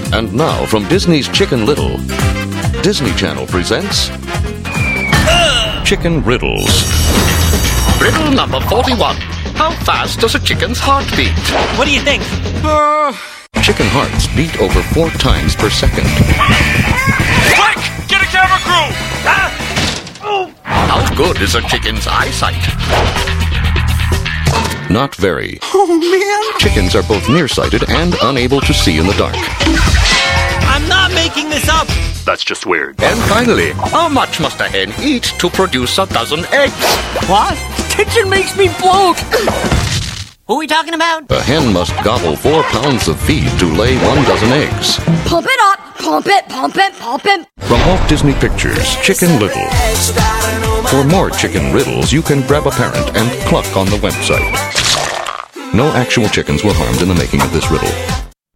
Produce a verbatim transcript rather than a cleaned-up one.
And now from Disney's Chicken Little, Disney Channel presents Chicken Riddles. Riddle number forty-one. How fast does a chicken's heart beat? What do you think? Uh... Chicken hearts beat over four times per second. Quick! Get a camera crew! Ah! Oh. How good is a chicken's eyesight? Not very. Oh, man. Chickens are both nearsighted and unable to see in the dark. I'm not making this up. That's just weird. And finally, how much must a hen eat to produce a dozen eggs? What? Kitchen makes me bloat. Who are we talking about? A hen must gobble four pounds of feed to lay one dozen eggs. Pump it up, pump it, pump it, pump it. From Walt Disney Pictures, Chicken Little. For more chicken riddles, you can grab a parent and cluck on the website. No actual chickens were harmed in the making of this riddle.